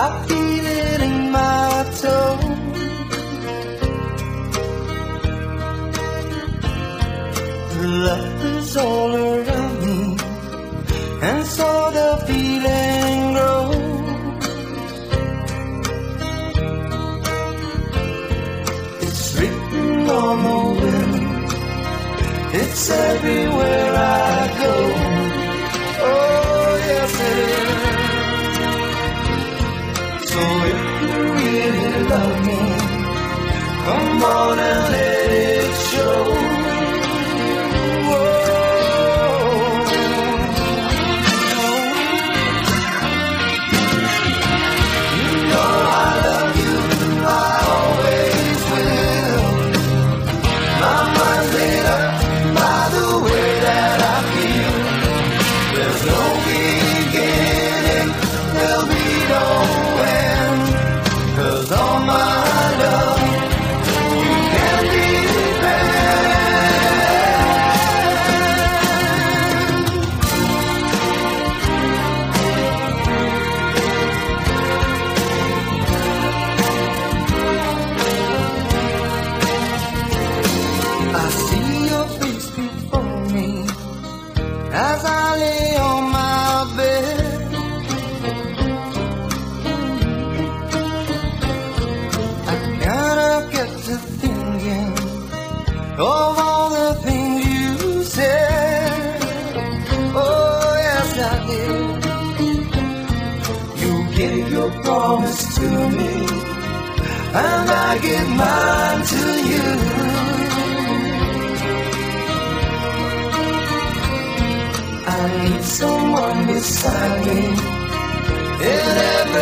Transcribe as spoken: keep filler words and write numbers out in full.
I feel it in my toes. Love is all around me, and so the feeling grows. It's written on the wind, it's everywhere I go. Oh yes it is. So if you really love me, come on and let it show. As I lay on my bed, I gotta get to thinking of all the things you said. Oh yes I did. You gave your promise to me, and I give mine to you. I need someone beside me in every